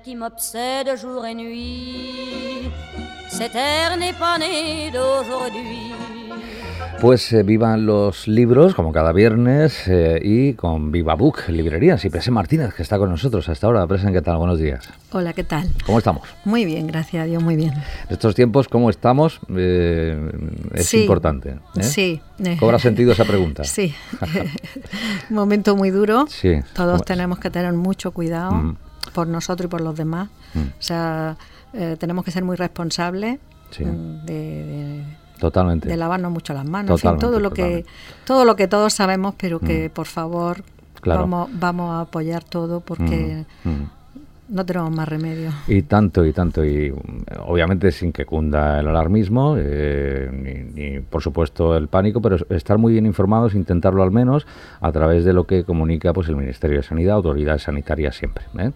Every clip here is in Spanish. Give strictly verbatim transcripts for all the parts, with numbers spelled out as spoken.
qui m'obsède jour et nuit. Cette terre n'est pas née d'aujourd'hui. Pues eh, vivan los libros, como cada viernes, eh, y con Viva Book, librerías. Y Presen Martínez, que está con nosotros hasta ahora. Presen, ¿qué tal? Buenos días. Hola, ¿qué tal? ¿Cómo estamos? Muy bien, gracias a Dios, muy bien. En estos tiempos, ¿cómo estamos? Eh, es sí, importante. ¿eh? Sí. ¿Cobra sentido esa pregunta? Sí. Un momento muy duro. Sí. Todos tenemos que tener mucho cuidado mm. por nosotros y por los demás. Mm. O sea, eh, tenemos que ser muy responsables sí. de... de Totalmente. De lavarnos mucho las manos, en fin, todo lo totalmente. que todo lo que todos sabemos, pero que mm. por favor claro. vamos vamos a apoyar todo porque mm. Mm. no tenemos más remedio. Y tanto, y tanto, y obviamente sin que cunda el alarmismo, eh, ni, ni por supuesto el pánico, pero estar muy bien informados, intentarlo al menos a través de lo que comunica pues el Ministerio de Sanidad, autoridades sanitarias siempre, ¿eh?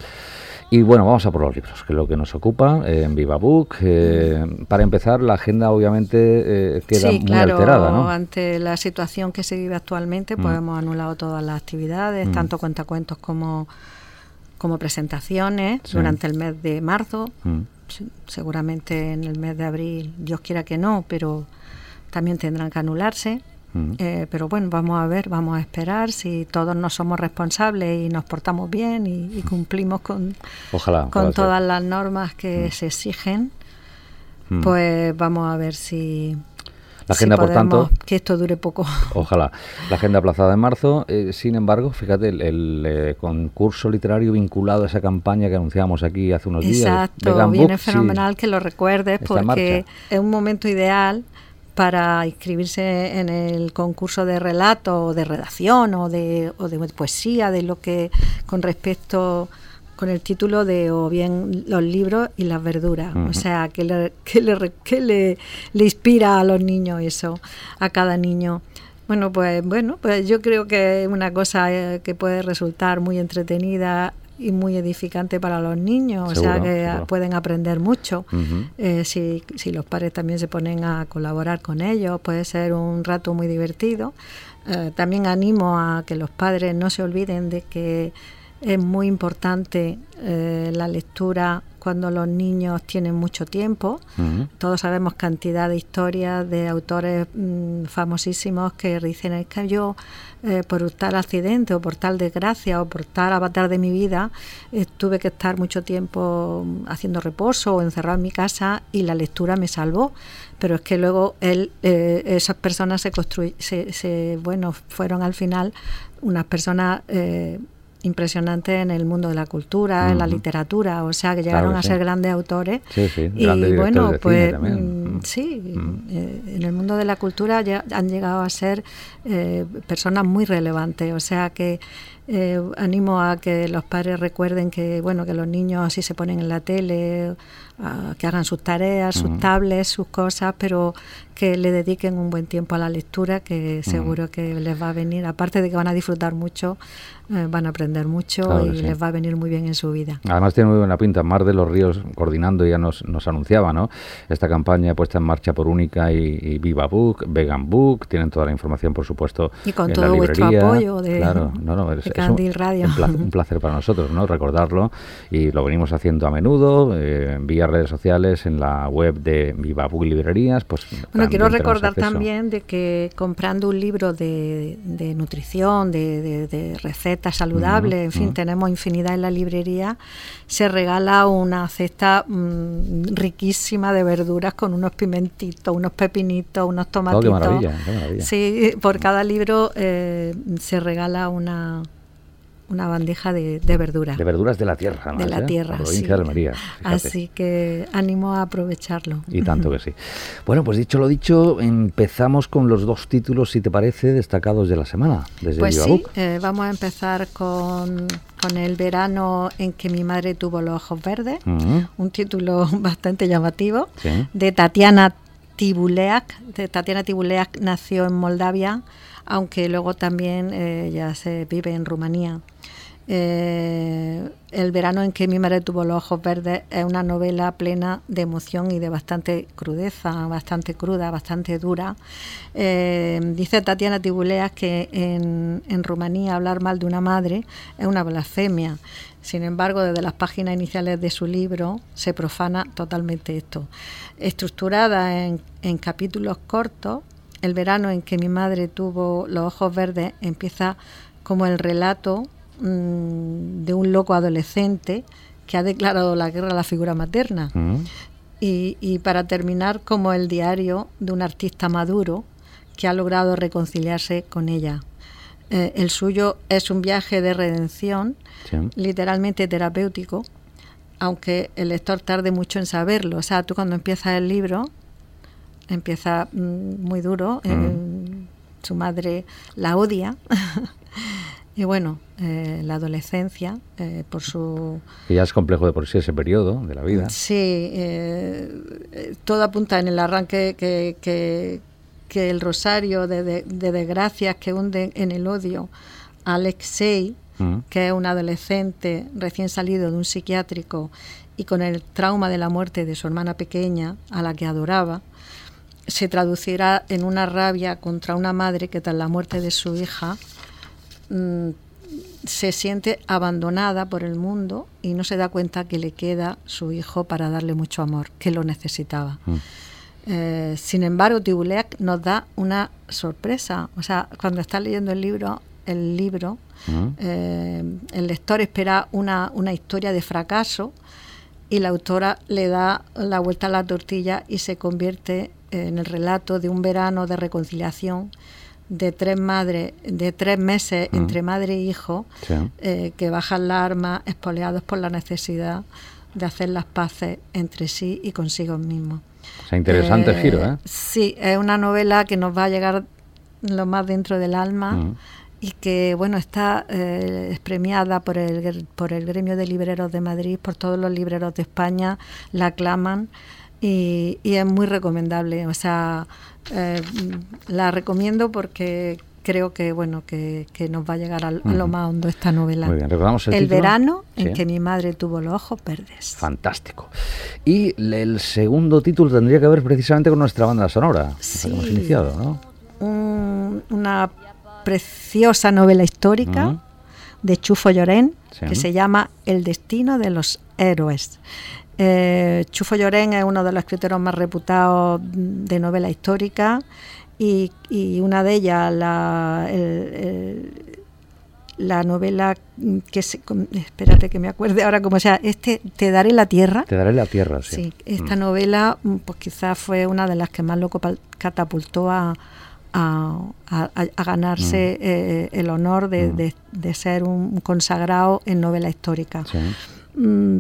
Y bueno, vamos a por los libros, que es lo que nos ocupa eh, en Viva Book. Eh, para empezar, la agenda obviamente eh, queda sí, muy claro, alterada, ¿no? Ante la situación que se vive actualmente, mm. pues hemos anulado todas las actividades, mm. tanto cuentacuentos como, como presentaciones sí. durante el mes de marzo. Mm. Seguramente en el mes de abril, Dios quiera que no, pero también tendrán que anularse. Uh-huh. Eh, pero bueno, vamos a ver, vamos a esperar si todos no somos responsables y nos portamos bien y, y cumplimos con, ojalá, con ojalá todas ser. las normas que uh-huh. se exigen, uh-huh. pues vamos a ver si la agenda, si podemos, por tanto, que esto dure poco. Ojalá. La agenda aplazada en marzo, eh, sin embargo, fíjate, el, el eh, concurso literario vinculado a esa campaña que anunciábamos aquí hace unos días. Exacto, viene Book, fenomenal sí, que lo recuerdes porque es un momento ideal para inscribirse en el concurso de relato o de redacción o de, o de poesía, de lo que con respecto con el título de o bien los libros y las verduras. Uh-huh. O sea, que le, que, le, que le, le inspira a los niños eso, a cada niño. Bueno, pues bueno, pues yo creo que es una cosa eh, que puede resultar muy entretenida y muy edificante para los niños, seguro, o sea que seguro. pueden aprender mucho. Uh-huh. Eh, si, si los padres también se ponen a colaborar con ellos, puede ser un rato muy divertido. Eh, también animo a que los padres no se olviden de que es muy importante eh, la lectura cuando los niños tienen mucho tiempo. Uh-huh. Todos sabemos cantidad de historias de autores mmm, famosísimos que dicen es que yo eh, por tal accidente o por tal desgracia o por tal avatar de mi vida eh, tuve que estar mucho tiempo haciendo reposo o encerrado en mi casa y la lectura me salvó. Pero es que luego él, eh, esas personas se, construy- se, se bueno fueron al final unas personas eh, impresionante en el mundo de la cultura, uh-huh. en la literatura, o sea que llegaron claro que a sí. ser grandes autores sí, sí, y bueno, de pues mm, sí, mm. eh, en el mundo de la cultura ya han llegado a ser eh, personas muy relevantes, o sea que eh, animo a que los padres recuerden que bueno que los niños sí se ponen en la tele, a, que hagan sus tareas, sus uh-huh. tablets, sus cosas, pero que le dediquen un buen tiempo a la lectura, que seguro uh-huh. que les va a venir, aparte de que van a disfrutar mucho, eh, van a aprender mucho claro y sí. les va a venir muy bien en su vida. Además tiene muy buena pinta. Mar de los Ríos coordinando ya nos, nos anunciaba, ¿no? Esta campaña puesta en marcha por Única y, y Viva Book, Vegan Book, tienen toda la información por supuesto y con en todo la vuestro apoyo de, claro, no, no, es, de es Candil un, Radio. Un placer, un placer para nosotros, ¿no? Recordarlo y lo venimos haciendo a menudo eh, vía redes sociales, en la web de Viva Book Librerías. Pues bueno, quiero recordar también de que comprando un libro de, de nutrición, de, de, de recetas saludables, uh-huh, en fin, uh-huh. tenemos infinidad en la librería, se regala una cesta mmm, riquísima de verduras con unos pimentitos, unos pepinitos, unos tomatitos. Oh, qué maravilla, qué maravilla. Sí, por cada libro eh, se regala una... una bandeja de, de verduras. De verduras de la tierra, ¿no? De la ¿eh? tierra, la provincia sí. de Almería. Fíjate. Así que ánimo a aprovecharlo. Y tanto que sí. Bueno, pues dicho lo dicho, empezamos con los dos títulos, si te parece, destacados de la semana. Desde pues Viva sí, Book. Eh, vamos a empezar con, con El verano en que mi madre tuvo los ojos verdes, uh-huh. un título bastante llamativo, sí. de Tatiana Tibuleac. De Tatiana Tibuleac nació en Moldavia, aunque luego también eh, ya se vive en Rumanía. Eh, El verano en que mi madre tuvo los ojos verdes es una novela plena de emoción y de bastante crudeza, bastante cruda, bastante dura. Eh, dice Tatiana Tibuleas que en, en Rumanía hablar mal de una madre es una blasfemia. Sin embargo, desde las páginas iniciales de su libro se profana totalmente esto. Estructurada en, en capítulos cortos, El verano en que mi madre tuvo los ojos verdes empieza como el relato mmm, de un loco adolescente que ha declarado la guerra a la figura materna. Mm. Y, y para terminar, como el diario de un artista maduro que ha logrado reconciliarse con ella. Eh, el suyo es un viaje de redención, sí. literalmente terapéutico, aunque el lector tarde mucho en saberlo. O sea, tú cuando empiezas el libro, empieza mmm, muy duro, mm. eh, su madre la odia, y bueno, eh, la adolescencia, eh, por su... Que ya es complejo de por sí ese periodo de la vida. Sí, eh, todo apunta en el arranque que... que que el rosario de, de, de desgracias que hunden en el odio a Alexei, mm. que es un adolescente recién salido de un psiquiátrico y con el trauma de la muerte de su hermana pequeña, a la que adoraba, se traducirá en una rabia contra una madre que tras la muerte de su hija mmm, se siente abandonada por el mundo y no se da cuenta que le queda su hijo para darle mucho amor, que lo necesitaba. Mm. Eh, sin embargo, Tibuleas nos da una sorpresa. O sea, cuando está leyendo el libro, el libro, uh-huh. eh, el lector espera una, una historia de fracaso y la autora le da la vuelta a la tortilla y se convierte en el relato de un verano de reconciliación de tres madres, de tres meses uh-huh. entre madre e hijo, sí. eh, que bajan la arma espoleados por la necesidad de hacer las paces entre sí y consigo mismos. O sea, interesante eh, el giro, ¿eh? Sí, es una novela que nos va a llegar lo más dentro del alma uh-huh. y que, bueno, está eh, premiada por el, por el Gremio de Libreros de Madrid, por todos los libreros de España, la aclaman y, y es muy recomendable. O sea, eh, la recomiendo porque creo que, bueno, que, que nos va a llegar a, uh-huh. a lo más hondo esta novela. Muy bien, recordamos el, el título. verano en sí. que mi madre tuvo los ojos verdes. Fantástico. Y el segundo título tendría que ver precisamente con nuestra banda sonora. Sí. Hemos iniciado, ¿no? Un, una preciosa novela histórica uh-huh. de Chufo Llorén, sí. que se llama El destino de los héroes. Eh, Chufo Llorén es uno de los escritores más reputados de novela histórica. Y, y una de ellas, la, el, el, la novela que se, espérate que me acuerde ahora cómo sea, este Te daré la tierra. Te daré la tierra, sí. Sí, esta mm. novela, pues quizás fue una de las que más lo catapultó a, a, a, a ganarse mm. eh, el honor de, mm. de, de ser un consagrado en novela histórica. Sí. Mm,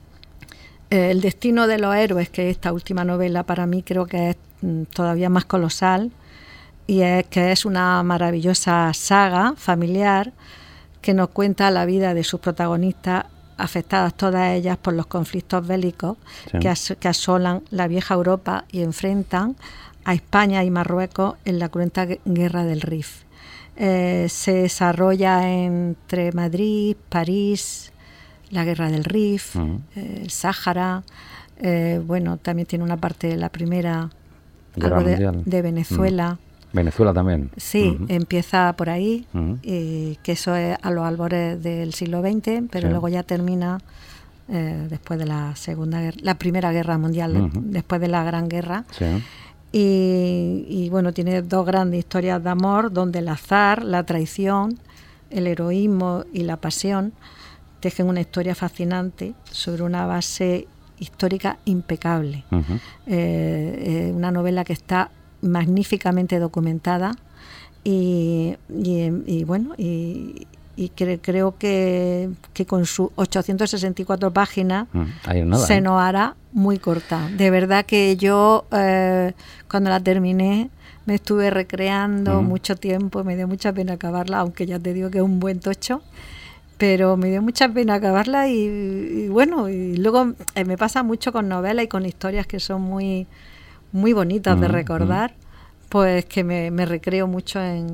El destino de los héroes, que esta última novela para mí creo que es mm, todavía más colosal, y es que es una maravillosa saga familiar que nos cuenta la vida de sus protagonistas, afectadas todas ellas por los conflictos bélicos sí. que, as- que asolan la vieja Europa y enfrentan a España y Marruecos en la cruenta guerra del Rif. Eh, se desarrolla entre Madrid, París, la guerra del Rif, uh-huh. eh, el Sáhara, eh, bueno, también tiene una parte de la primera algo de, de Venezuela. Uh-huh. Venezuela también. Sí, uh-huh. empieza por ahí, uh-huh. y que eso es a los albores del siglo veinte, pero sí. luego ya termina eh, después de la segunda guerra, la primera guerra mundial, uh-huh. después de la Gran Guerra. Sí. Y, y bueno, tiene dos grandes historias de amor, donde el azar, la traición, el heroísmo y la pasión tejen una historia fascinante sobre una base histórica impecable. Uh-huh. Eh, eh, una novela que está magníficamente documentada y, y, y bueno y, y cre, creo que, que con sus ochocientas sesenta y cuatro páginas mm, nada, se ¿eh? nos hará muy corta. De verdad que yo eh, cuando la terminé me estuve recreando mm. mucho tiempo, me dio mucha pena acabarla, aunque ya te digo que es un buen tocho, pero me dio mucha pena acabarla y, y bueno, y luego eh, me pasa mucho con novelas y con historias que son muy muy bonitas mm, de recordar, mm. pues que me, me recreo mucho en,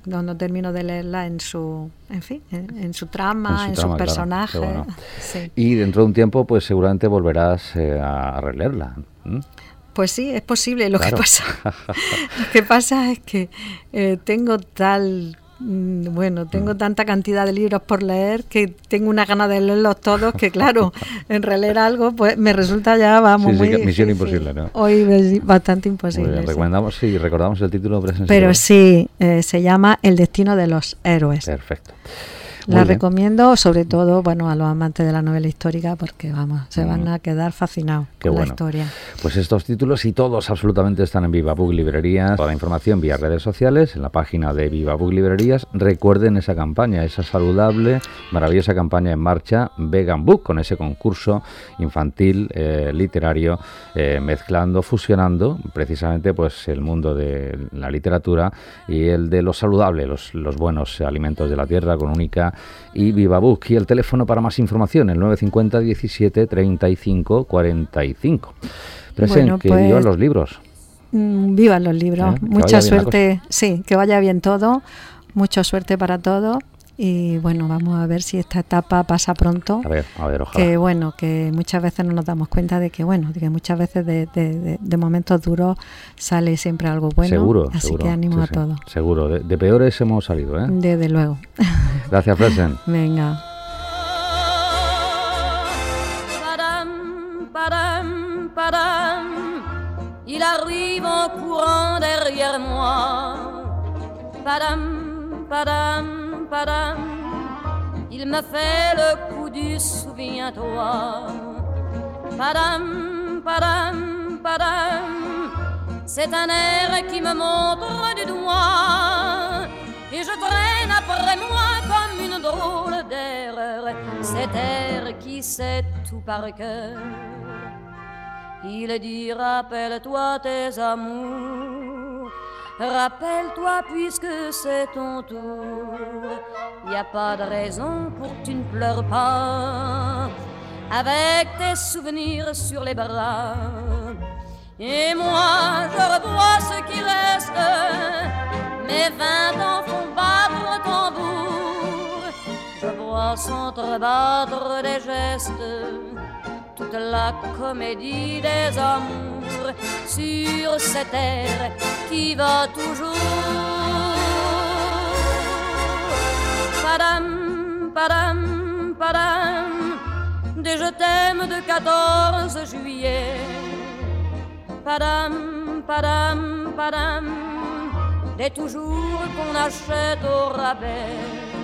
no, no termino de leerla en su, en fin, en, en su trama, en, su en trama, sus personajes. Claro. Bueno. Sí. Y dentro de un tiempo, pues seguramente volverás eh, a releerla. ¿Mm? Pues sí, es posible. Lo claro. que pasa, lo que pasa es que eh, tengo tal Bueno, tengo tanta cantidad de libros por leer que tengo una gana de leerlos todos que, claro, en releer algo pues me resulta ya, vamos, sí, muy sí, difícil. Misión imposible, ¿no? Hoy es bastante imposible. Bien, recomendamos, sí. sí, recordamos el título presencial. Pero sí, eh, se llama El destino de los héroes. Perfecto. Muy la bien. Recomiendo, sobre todo, bueno, a los amantes de la novela histórica, porque vamos, se van a quedar fascinados Qué con bueno. la historia. Pues estos títulos y todos absolutamente están en Viva Book Librerías. Toda la información vía redes sociales, en la página de Viva Book Librerías. Recuerden esa campaña, esa saludable, maravillosa campaña en marcha, Vegan Book, con ese concurso infantil, eh, literario, eh, mezclando, fusionando precisamente pues el mundo de la literatura y el de lo saludable, los, los buenos alimentos de la tierra, con Única y Viva Book. Y el teléfono para más información, el nueve cinco cero, diecisiete, treinta y cinco, cuarenta y cinco. Presen, bueno, que pues, vivan los libros. Mmm, vivan los libros. ¿Eh? Mucha suerte, sí, que vaya bien todo, mucha suerte para todos. Y bueno, vamos a ver si esta etapa pasa pronto. A ver, a ver, ojalá. Que bueno, que muchas veces no nos damos cuenta de que bueno, de que muchas veces de, de, de, de momentos duros sale siempre algo bueno. Seguro, así seguro. que ánimo sí, a sí. todos. Seguro, de, de peores hemos salido, ¿eh? Desde luego. Gracias, Presen. Venga. Padam, padam, padam, il arrive en courant derrière moi. Padam, padam, padam, il me fait le coup du souviens-toi. Padam, padam, padam, c'est un air qui me montre du doigt et je traîne après moi comme une drôle d'erreur cet air qui sait tout par cœur. Il dit rappelle-toi tes amours, rappelle-toi puisque c'est ton tour. Y a pas de raison pour que tu ne pleures pas avec tes souvenirs sur les bras. Et moi je revois ce qui reste, mes vingt ans font battre le tambour. Je vois s'entrebattre des gestes, toute la comédie des amours sur cette terre qui va toujours. Padam, padam, padam, des je t'aime de quatorze juillet. Padam, padam, padam, des toujours qu'on achète au rabais.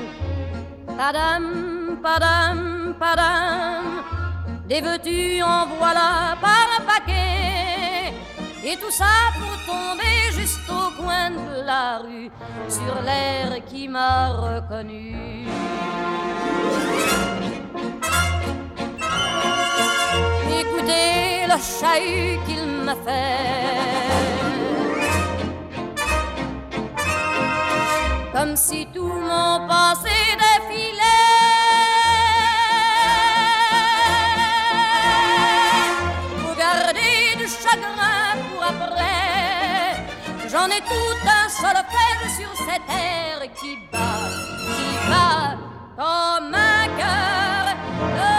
Padam, padam, padam, des veux-tu en voilà par un paquet. Et tout ça pour tomber juste au coin de la rue sur l'air qui m'a reconnu. Écoutez le chahut qu'il me fait, comme si tout mon passé défilait. Chagrin pour après, j'en ai tout un solfège sur cette terre qui bat, qui bat comme un cœur.